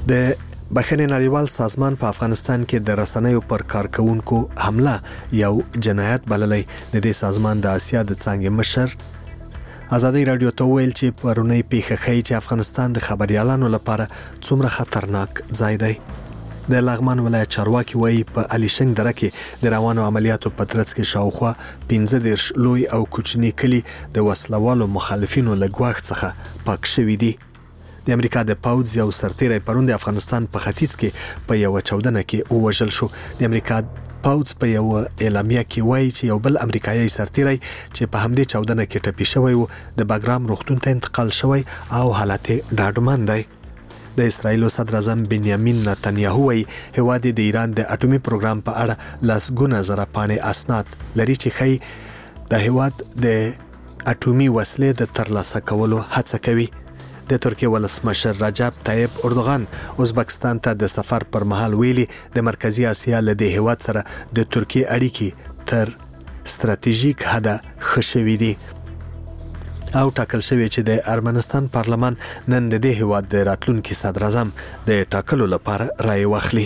د بخښنې نړیوال سازمان په افغانستان کې د رسنیو پر کارکونکو حمله یو جنایت بللی. د دې سازمان د آسیا د څانګې مشر ازادي رادیو ته ویل چې پرونی پیښه ښیي چې افغانستان د خبريالانو لپاره څومره خطرناک ځای دی. د لغمان ولایت چارواکي وایي په الیشنګ دره کې د روانو عملیاتو په ترڅ کې شاوخوا 15 لوی او کوچني کلي د وسلوالو مخالفینو له ګواښ څخه پاک شوي دي. د امریکا د پاوځ یو سرتیری پرون د افغانستان په ختیځ کې په یو چاودنه کې ووژل شو. د امریکا پاوځ په یو اعلامیه کې وایي چې یو بل امریکایي سرتیری چې په همدې چاودنه کې ټپي شوی و د باګرام روغتون ته انتقال شوی او حالت ډاډمن دی. د اسرایل صدر اعظم بنیامین نتنیاهو وایي هیواد د ایران د اټومي پروګرام په اړه لسګونه زره پاڼې اسناد لري چې ښیي د هیواد د اټومي وسلې د ترلاسه کولو هڅه کوي. د ترکیه ولسمشر رجب طیب اردوغان ازبکستان ته د سفر پر مهال ویلي د مرکزی اسیا له دې هیواد سره د ترکیه اړیکې تر ستراتیژیک حده ښه شوي دي او ټاکل شوی چې د ارمنستان پارلمان نن د دې هیواد د راتلونکي صدر اعظم د ټاکلو لپاره رای واخلي.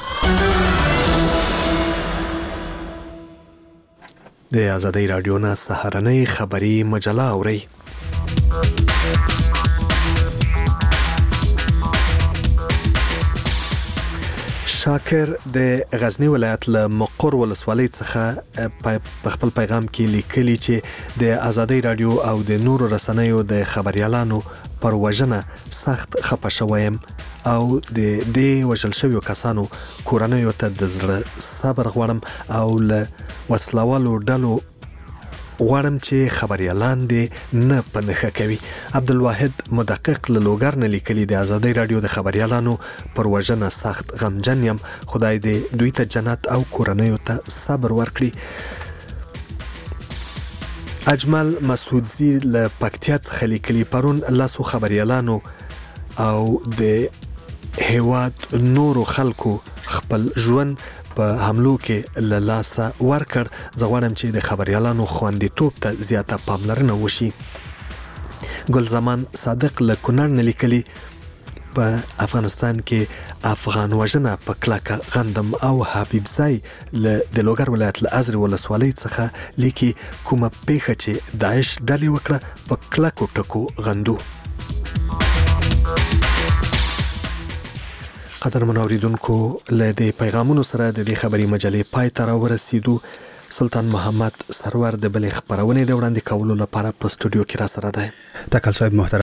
د ازادي رادیو نه سهارنۍ خبري مجله اوري. شاکر د غزنی ولایت له مقر ولسوالۍ څخه په خپل پیغام کې لیکلي چې د ازادي رادیو او د نورو رسنیو د خبريالانو پر وژنه سخت خپه شوم او د دې وژل شویو کسانو کورنیو ته د زړه صبر غواړم او له وسلوالو ډلو غواړم چې خبريالان دې نه پنهخه کوي. عبدالواحد مدقق له لوګر نه لیکلي د ازادي رادیو د خبريالانو پر وژنه سخت غمجن یم. خدای دې دوی ته جنت او کورنیو ته صبر ورکړي. اجمل مسعودزی له پکتیا څخه لیکلي پرون لاسو خبريالانو او د هیواد نورو خلکو خپل ژوند په حملو کې له لاسه ورکړ. زه غواړم چې د خبريالانو خوندیتوب ته زیاته پاملرنه وشي. ګلزمان صادق له کونړ نه لیکلي په افغانستان کې افغان وژنه په کلکه غندم او حبیب زای له د لوګر ولایت له ازرې ولسوالۍ څخه لیکي کومه پیښه چې داعش ډلې وکړه په کلکو ټکو غندو. قدرمن اوریدونکو له دې پیغامونو سره د دې خبري مجلې پای ته راورسېدو. سلطان محمد سرور د بلې خبرونې د وړاندې کولو لپاره په سټوډیو کې را سره دی. تکل صاحب محترم